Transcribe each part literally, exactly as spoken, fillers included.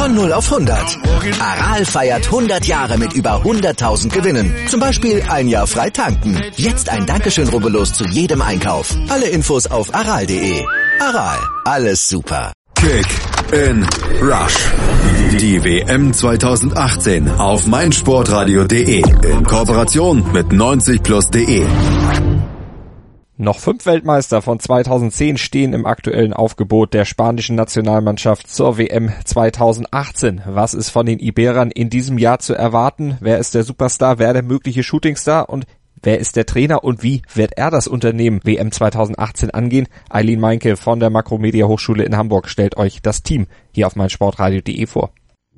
Von null auf hundert. Aral feiert hundert Jahre mit über hunderttausend Gewinnen. Zum Beispiel ein Jahr frei tanken. Jetzt ein Dankeschön, rubbellos zu jedem Einkauf. Alle Infos auf aral punkt de. Aral, alles super. Kick in Rush. Die W M zwanzig achtzehn auf meinsportradio punkt de in Kooperation mit neunzig plus punkt de. Noch fünf Weltmeister von zweitausendzehn stehen im aktuellen Aufgebot der spanischen Nationalmannschaft zur W M zwanzig achtzehn. Was ist von den Iberern in diesem Jahr zu erwarten? Wer ist der Superstar? Wer der mögliche Shootingstar? Und wer ist der Trainer und wie wird er das Unternehmen W M zwanzig achtzehn angehen? Eileen Meinke von der Makromedia Hochschule in Hamburg stellt euch das Team hier auf meinsportradio punkt de vor.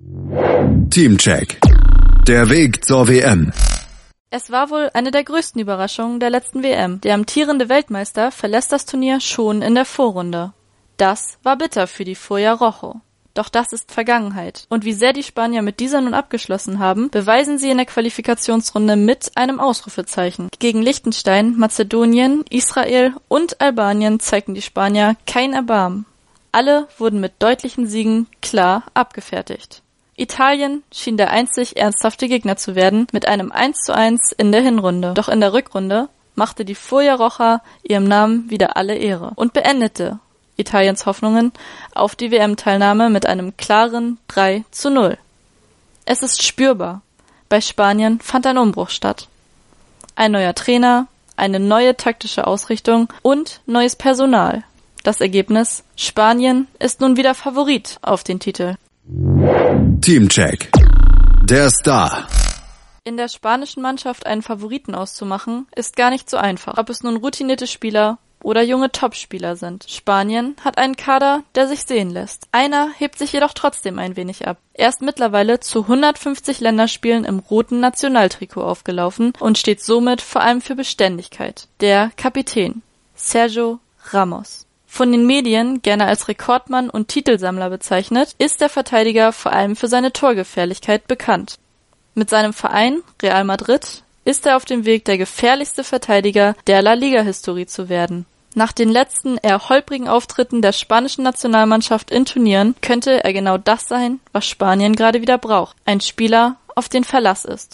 Teamcheck. Der Weg zur W M. Es war wohl eine der größten Überraschungen der letzten W M. Der amtierende Weltmeister verlässt das Turnier schon in der Vorrunde. Das war bitter für die Folla Rojo. Doch das ist Vergangenheit. Und wie sehr die Spanier mit dieser nun abgeschlossen haben, beweisen sie in der Qualifikationsrunde mit einem Ausrufezeichen. Gegen Liechtenstein, Mazedonien, Israel und Albanien zeigten die Spanier kein Erbarmen. Alle wurden mit deutlichen Siegen klar abgefertigt. Italien schien der einzig ernsthafte Gegner zu werden, mit einem eins zu eins in der Hinrunde. Doch in der Rückrunde machte die Folla Roja ihrem Namen wieder alle Ehre und beendete Italiens Hoffnungen auf die W M-Teilnahme mit einem klaren drei zu null. Es ist spürbar. Bei Spanien fand ein Umbruch statt. Ein neuer Trainer, eine neue taktische Ausrichtung und neues Personal. Das Ergebnis: Spanien ist nun wieder Favorit auf den Titel. Teamcheck. Der Star. In der spanischen Mannschaft einen Favoriten auszumachen, ist gar nicht so einfach. Ob es nun routinierte Spieler oder junge Topspieler sind. Spanien hat einen Kader, der sich sehen lässt. Einer hebt sich jedoch trotzdem ein wenig ab. Er ist mittlerweile zu hundertfünfzig Länderspielen im roten Nationaltrikot aufgelaufen und steht somit vor allem für Beständigkeit. Der Kapitän, Sergio Ramos. Von den Medien gerne als Rekordmann und Titelsammler bezeichnet, ist der Verteidiger vor allem für seine Torgefährlichkeit bekannt. Mit seinem Verein Real Madrid ist er auf dem Weg, der gefährlichste Verteidiger der La Liga-Historie zu werden. Nach den letzten eher holprigen Auftritten der spanischen Nationalmannschaft in Turnieren könnte er genau das sein, was Spanien gerade wieder braucht. Ein Spieler, auf den Verlass ist.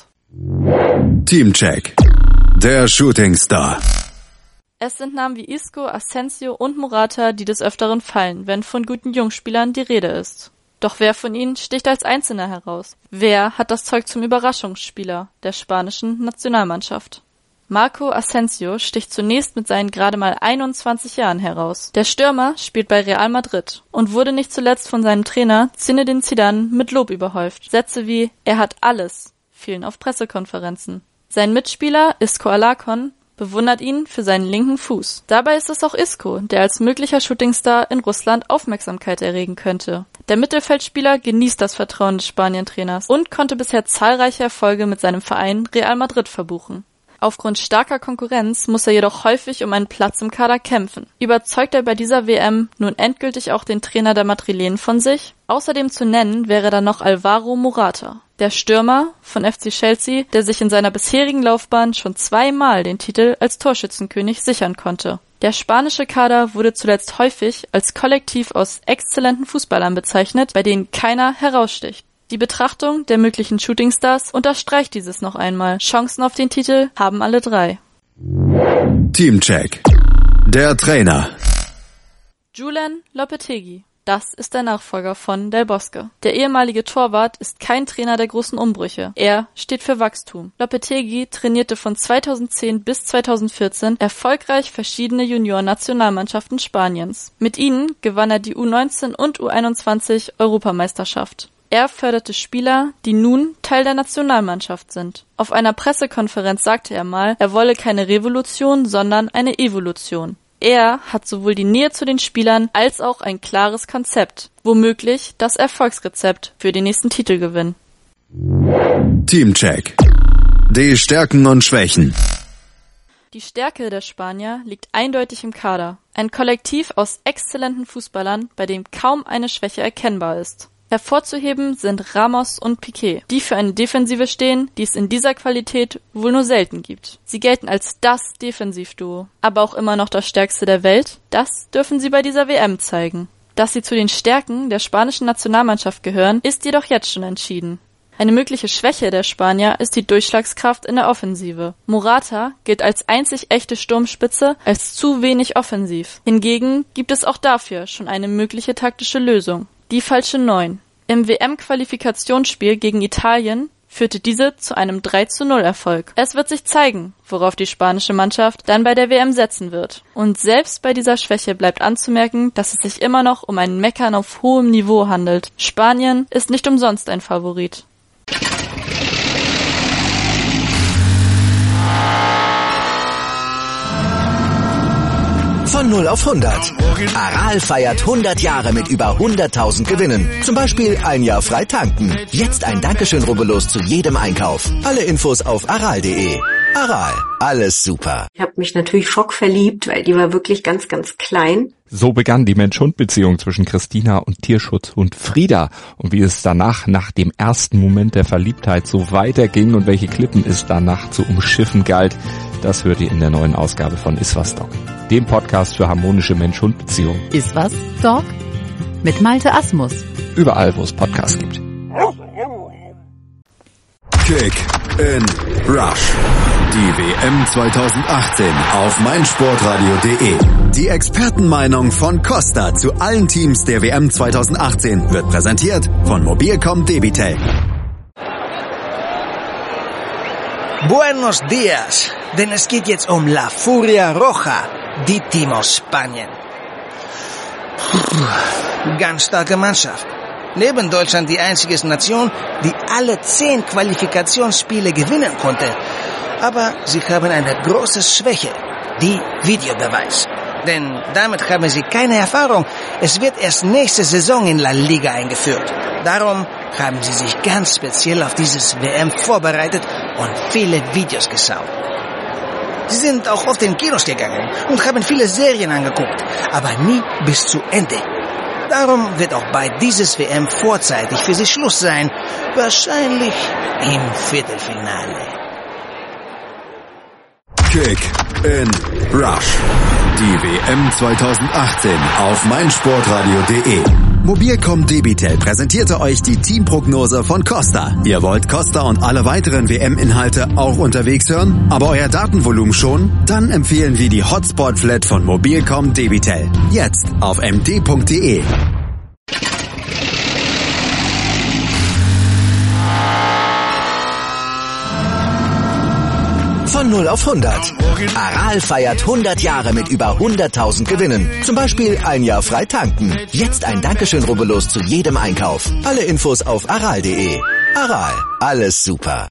Teamcheck. Der Shootingstar. Es sind Namen wie Isco, Asensio und Morata, die des Öfteren fallen, wenn von guten Jungspielern die Rede ist. Doch wer von ihnen sticht als Einzelner heraus? Wer hat das Zeug zum Überraschungsspieler der spanischen Nationalmannschaft? Marco Asensio sticht zunächst mit seinen gerade mal einundzwanzig Jahren heraus. Der Stürmer spielt bei Real Madrid und wurde nicht zuletzt von seinem Trainer Zinedine Zidane mit Lob überhäuft. Sätze wie „Er hat alles" fielen auf Pressekonferenzen. Sein Mitspieler Isco Alarcón bewundert ihn für seinen linken Fuß. Dabei ist es auch Isco, der als möglicher Shootingstar in Russland Aufmerksamkeit erregen könnte. Der Mittelfeldspieler genießt das Vertrauen des Spanien-Trainers und konnte bisher zahlreiche Erfolge mit seinem Verein Real Madrid verbuchen. Aufgrund starker Konkurrenz muss er jedoch häufig um einen Platz im Kader kämpfen. Überzeugt er bei dieser W M nun endgültig auch den Trainer der Madrilenen von sich? Außerdem zu nennen wäre da noch Alvaro Morata, der Stürmer von F C Chelsea, der sich in seiner bisherigen Laufbahn schon zweimal den Titel als Torschützenkönig sichern konnte. Der spanische Kader wurde zuletzt häufig als Kollektiv aus exzellenten Fußballern bezeichnet, bei denen keiner heraussticht. Die Betrachtung der möglichen Shootingstars unterstreicht dieses noch einmal. Chancen auf den Titel haben alle drei. Teamcheck. Der Trainer. Julen Lopetegui. Das ist der Nachfolger von Del Bosque. Der ehemalige Torwart ist kein Trainer der großen Umbrüche. Er steht für Wachstum. Lopetegui trainierte von zweitausendzehn bis zweitausendvierzehn erfolgreich verschiedene Junioren-Nationalmannschaften Spaniens. Mit ihnen gewann er die U neunzehn und U einundzwanzig Europameisterschaft. Er förderte Spieler, die nun Teil der Nationalmannschaft sind. Auf einer Pressekonferenz sagte er mal, er wolle keine Revolution, sondern eine Evolution. Er hat sowohl die Nähe zu den Spielern als auch ein klares Konzept, womöglich das Erfolgsrezept für den nächsten Titelgewinn. Teamcheck. Die Stärken und Schwächen. Die Stärke der Spanier liegt eindeutig im Kader. Ein Kollektiv aus exzellenten Fußballern, bei dem kaum eine Schwäche erkennbar ist. Hervorzuheben sind Ramos und Piqué, die für eine Defensive stehen, die es in dieser Qualität wohl nur selten gibt. Sie gelten als das Defensivduo, aber auch immer noch das stärkste der Welt. Das dürfen sie bei dieser W M zeigen. Dass sie zu den Stärken der spanischen Nationalmannschaft gehören, ist jedoch jetzt schon entschieden. Eine mögliche Schwäche der Spanier ist die Durchschlagskraft in der Offensive. Morata gilt als einzig echte Sturmspitze als zu wenig offensiv. Hingegen gibt es auch dafür schon eine mögliche taktische Lösung. Die falsche Neun. Im W M-Qualifikationsspiel gegen Italien führte diese zu einem drei zu null Erfolg. Es wird sich zeigen, worauf die spanische Mannschaft dann bei der W M setzen wird. Und selbst bei dieser Schwäche bleibt anzumerken, dass es sich immer noch um ein Meckern auf hohem Niveau handelt. Spanien ist nicht umsonst ein Favorit. Von null auf hundert. Aral feiert hundert Jahre mit über hunderttausend Gewinnen. Zum Beispiel ein Jahr frei tanken. Jetzt ein Dankeschön, rubbellos zu jedem Einkauf. Alle Infos auf aral punkt de. Aral, alles super. Ich habe mich natürlich schockverliebt, weil die war wirklich ganz, ganz klein. So begann die Mensch-Hund-Beziehung zwischen Christina und Tierschutzhund Frieda. Und wie es danach, nach dem ersten Moment der Verliebtheit, so weiterging und welche Klippen es danach zu umschiffen galt, das hört ihr in der neuen Ausgabe von Iswas Dog, dem Podcast für harmonische Mensch-Hund-Beziehungen. Iswas Dog mit Malte Asmus. Überall, wo es Podcasts gibt. Kick in Rush. Die W M zweitausendachtzehn auf meinsportradio punkt de. Die Expertenmeinung von Costa zu allen Teams der W M zweitausendachtzehn wird präsentiert von Mobilcom Debitel. Buenos días, denn es geht jetzt um La Furia Roja, die Team aus Spanien. Ganz starke Mannschaft. Neben Deutschland die einzige Nation, die alle zehn Qualifikationsspiele gewinnen konnte. Aber sie haben eine große Schwäche, die Videobeweis. Denn damit haben sie keine Erfahrung. Es wird erst nächste Saison in La Liga eingeführt. Darum haben sie sich ganz speziell auf dieses W M vorbereitet und viele Videos geschaut. Sie sind auch oft in Kinos gegangen und haben viele Serien angeguckt, aber nie bis zu Ende. Darum wird auch bei dieses W M vorzeitig für sie Schluss sein, wahrscheinlich im Viertelfinale. Kick in Rush. Die W M zweitausendachtzehn auf meinsportradio punkt de. Mobilcom Debitel präsentierte euch die Teamprognose von Costa. Ihr wollt Costa und alle weiteren W M-Inhalte auch unterwegs hören, aber euer Datenvolumen schon? Dann empfehlen wir die Hotspot-Flat von Mobilcom Debitel. Jetzt auf m d punkt de. Von null auf hundert. Aral feiert hundert Jahre mit über hunderttausend Gewinnen. Zum Beispiel ein Jahr frei tanken. Jetzt ein Dankeschön, rubbellos zu jedem Einkauf. Alle Infos auf aral punkt de. Aral, alles super.